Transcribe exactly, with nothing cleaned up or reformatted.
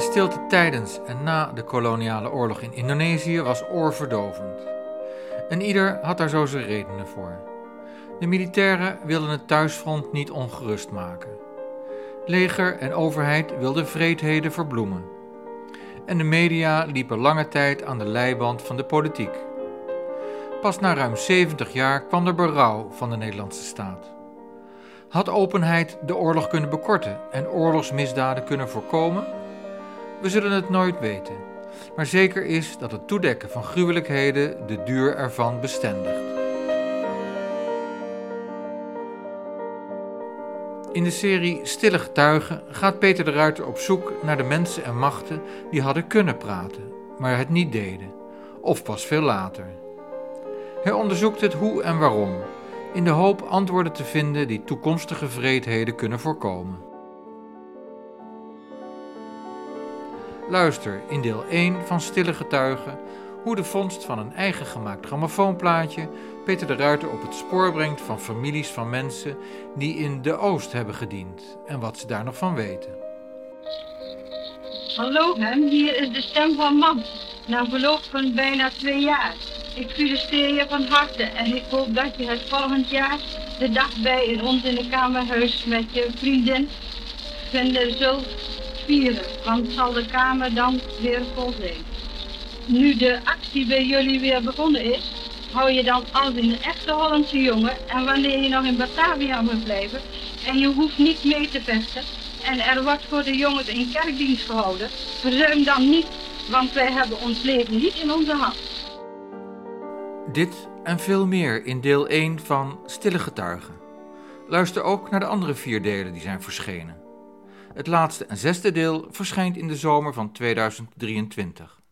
stilte tijdens en na de koloniale oorlog in Indonesië was oorverdovend. En ieder had daar zo zijn redenen voor. De militairen wilden het thuisfront niet ongerust maken. Leger en overheid wilden wreedheden verbloemen. En de media liepen lange tijd aan de leiband van de politiek. Pas na ruim zeventig jaar kwam er berouw van de Nederlandse staat. Had openheid de oorlog kunnen bekorten en oorlogsmisdaden kunnen voorkomen? We zullen het nooit weten, maar zeker is dat het toedekken van gruwelijkheden de duur ervan bestendigt. In de serie Stille Getuigen gaat Peter de Ruiter op zoek naar de mensen en machten die hadden kunnen praten, maar het niet deden, of pas veel later. Hij onderzoekt het hoe en waarom, in de hoop antwoorden te vinden die toekomstige wreedheden kunnen voorkomen. Luister in deel één van Stille Getuigen hoe de vondst van een eigen gemaakt grammofoonplaatje Peter de Ruiter op het spoor brengt van families van mensen die in de Oost hebben gediend en wat ze daar nog van weten. Hallo Hem, hier is de stem van Mam, na verloop van bijna twee jaar. Ik feliciteer je van harte en ik hoop dat je het volgend jaar de dag bij ons in de kamerhuis met je vriendin vinden zult vieren, want zal de kamer dan weer vol zijn. Nu de actie bij jullie weer begonnen is, hou je dan als een echte Hollandse jongen en wanneer je nog in Batavia moet blijven en je hoeft niet mee te vechten en er wordt voor de jongens een kerkdienst gehouden, verzuim dan niet, want wij hebben ons leven niet in onze hand. Dit en veel meer in deel één van Stille Getuigen. Luister ook naar de andere vier delen die zijn verschenen. Het laatste en zesde deel verschijnt in de zomer van tweeduizend drieëntwintig.